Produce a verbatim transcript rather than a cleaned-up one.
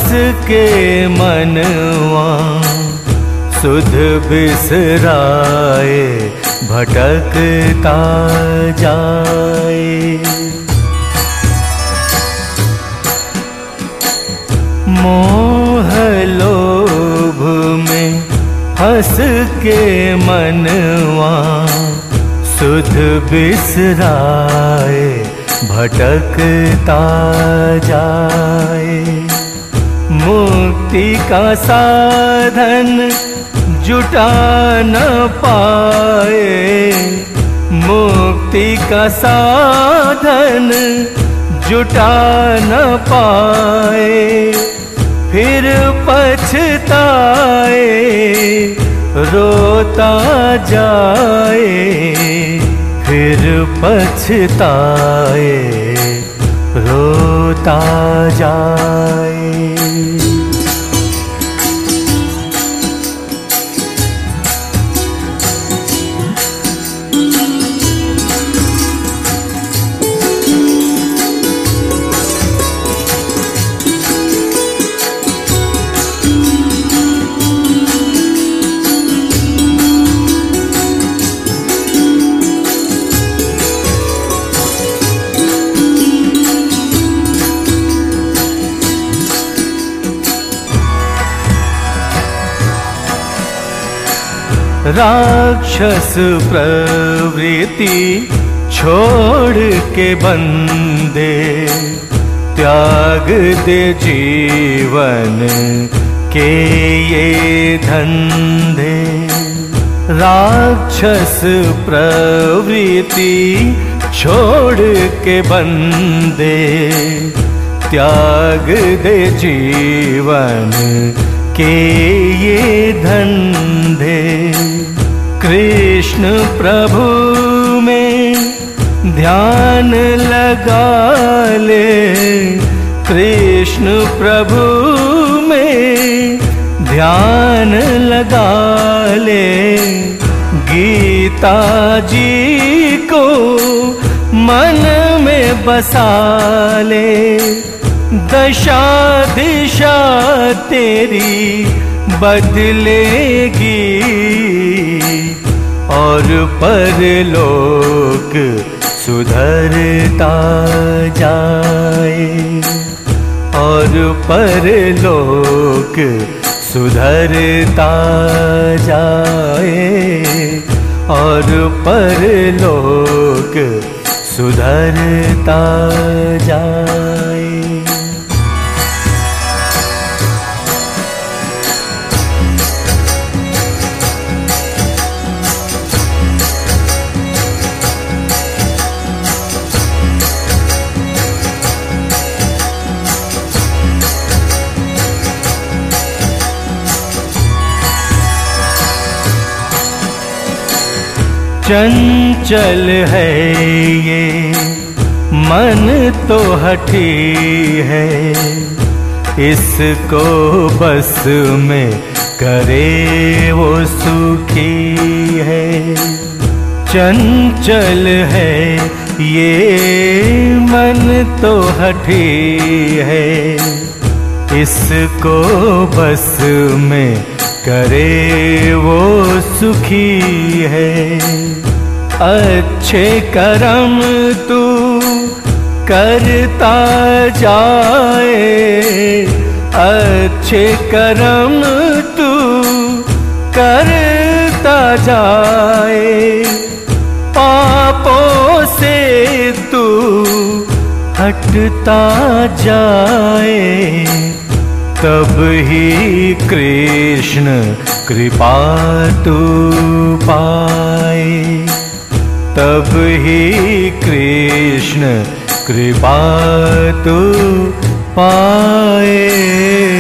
के मनवा सुध बिसराए भटकता जाए। मोह लोभ में फंस के मनवा सुध बिसराए भटकता जाए। मुक्ति का साधन जुटा न पाए, मुक्ति का साधन जुटा न पाए, फिर पछताए रोता जाए, फिर पछताए रोता जाए। राक्षस प्रवृत्ति छोड़ के बंदे, त्याग दे जीवन के ये धंधे। राक्षस प्रवृत्ति छोड़ के बंदे, त्याग दे जीवन के ये धंधे। कृष्ण प्रभु में ध्यान लगा ले, कृष्ण प्रभु में ध्यान लगा ले। गीता जी को मन में बसा ले, दशा दिशा तेरी बदलेगी और परलोक सुधरता जाए, और परलोक सुधरता जाए, और परलोक सुधरता जाए। चंचल है ये मन तो हठी है, इसको बस में करे वो सुखी है। चंचल है ये मन तो हठी है, इसको बस में करे वो सुखी है। अच्छे कर्म तू करता जाए, अच्छे कर्म तू करता जाए। पापों से तू हटता जाए, तब ही कृष्ण कृपा तू पाए, तब ही कृष्ण कृपा तू पाए।